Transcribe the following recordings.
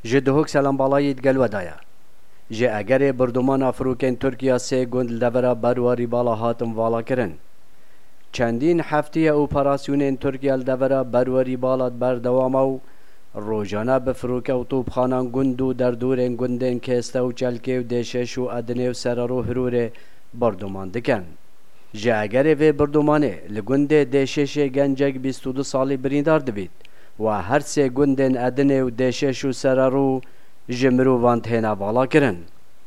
ji dihok selambalayê gelwe daye. Ji egerê berdumana firokên Tirkiya sê gund li devera berwarî bala hatin valakirin. Çendîn hefteyê operasyonên Tirkiya li devera berwarî bala berdewama û rojane bi firoke û topxanan gund û derdorên gundên Keste û Çelkê û Dêşeş û Edirnê û Serarû Hirûrê berduman dikin. Ji egerê vê berdumanê li gundê Dêşeşê gencek 22 salî birîndar dibît û her sê gundên Edirnê û Dêşeş û Serarû ji mirovan têne valakirin.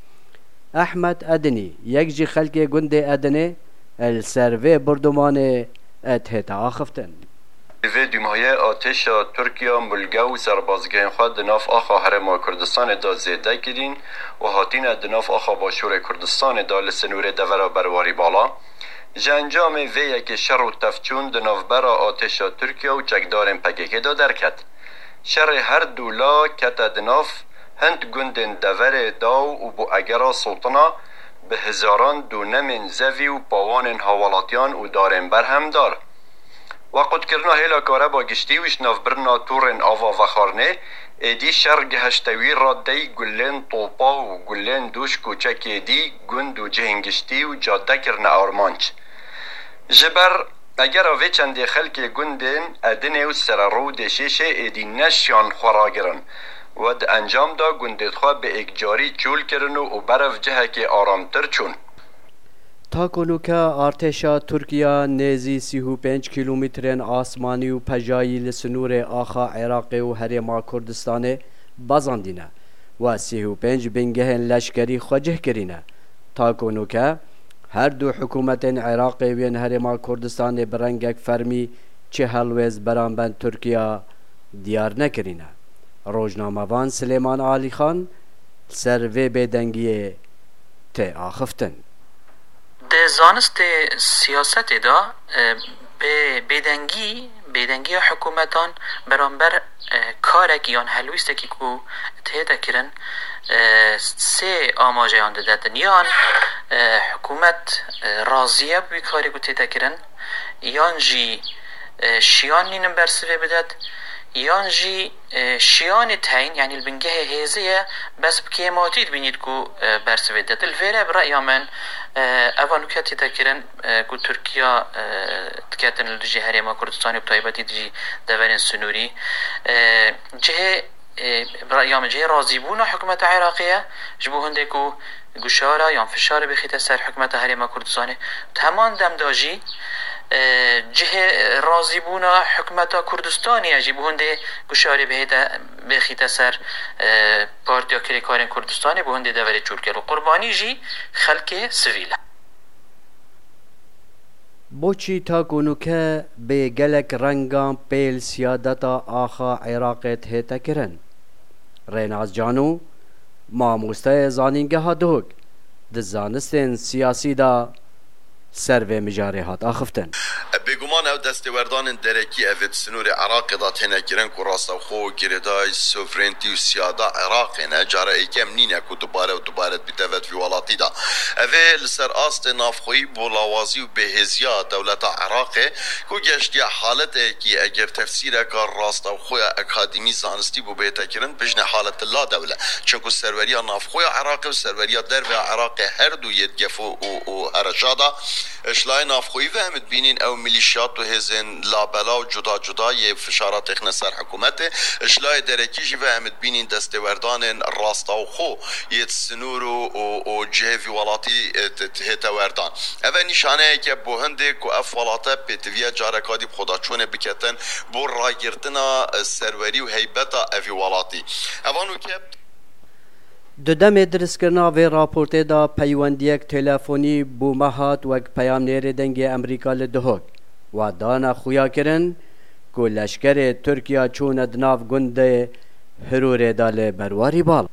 Ehmed Edinî yek jî xelkê gundê Edirnê li ser vê berdumanê hête axiftin. Vê dîmaya ateşa Tirkiya mulge û serbazgehên xwe di nav axa Herêma Kurdistanê da zêde kirîn û hatîne di nav axa Başûrê Kurdistanê da li Sinûrê devera berwarî bala. Ji encamê vê yekê şer û tevçûn di navbera ateşa Tirkiya û çekdarên PKK da derket. Şerê her du la kete di nav hind gundên deverê daw û bu egera Sultana bi hizaran dûnemên zevî û pawanên hawalatiyan û darên berhem dar. Waqotkirina hêla kareba giştî û ji navbirina torên ava vexarnê êdî şer giheşte wî ra dey gulên topa û gulên dûş kûçekê dî gund û cihên giştî û cadde kirine armanc. Ji ber egera vê çendê xelkê gundên Edirnê û Serarû û Dêşêşê êdî neşyan xwe ragirin ve di encam da gundên xwe bi ekcarî çûl kirin û berev cihekê aramtir çûn. Takonuka artêşa Tirkiya nêzî 35 kilometrên asmanî û pejayî li Sinûrê axa Iraqê û Herêma Kurdistanê bazandîne ve 35 bingehên leşkerî xwe cih kirîne. Takonuka her du hikûmetên Iraqê yên Herêma Kurdistanê bi rengek fermî çi helwêz beramben Tirkiya diyar nekirîne. Rojnamevan Silêman Alîxan ser vê bêdengiyê tê axiftin. د زانست سیاست دا به بدنگی حکومتان برانبر کارک یان هلویستکی کو تهیده کرن سه آماجه یان دادن یان حکومت راضیه بی کاری کو تهیده کرن یان جی شیان نینم برسوه بدد یان جی شیان تاین یعنی البنگه هیزیه بس بکیماتید بینید کو برسوه داد الفیره برای من اوانو کتی تکرن کو ترکیه تکتن لجی هریما کردستانی بطایبتی جی دورین سنوری جه برای من جه راضی بونا حکومت عراقیه جبو هنده کو گوشاره یا فشار بخیت سر حکومت هریما کردستانی تمام دمداجی جه راضی بونا حکومت کردستانی اجی بهنده گوشاری بخیت سر پارتیا کلیکارین کردستانی بهنده دوری چول کرد و قربانی جی خلک سویل بوچی تا گونوکه به گلک رنگان پیل سیادتا آخا عراقت هیتا کرن ریناز جانو ماموسته زانینگه ها دوگ دزانستین سیاسی دا سر و مجاره هات آخفتن بگمان او دستوردان درکی اوید سنور عراق دا تینه گرن که راست خو گردای سوفرینتی و سیاده عراق نه جاره ایکم نینه که دوباره بیتوید فی والاتی دا اوه لسر آست نافخوی بولاوازی و بهزیا دولت عراق که گشتی حالت که اگر تفسیر که راست خوی اکادمی زانستی بو بیتا کرن بجن حالت لا دوله چونکه سروریا نافخوی عراق و سروریا در و عراق هر دو یدگف و هرشادا اشلای نافخوی فهمت بینین او ملیشیات و هزین لابلا و جدا یه فشارات اخنه سر حکومت اشلای درکیشی فهمت بینین دستوردان راستا و خو یه سنور و جهوی ولاتی هتوردان اوه نشانه که بو هنده که اف ولاته پیتویه جارکادی خداچونه بکتن بو راگردنا سروری و حیبتا اوی ولاتی اوانو که ددم درسکرنا و راپورته دا پیوندیک تلفنی بو مهات وک پیام نیر دنگ امریکا لدهوک و دانا خویا کرن که لشکر ترکیه چون ادناف گنده هرور دال برواری بال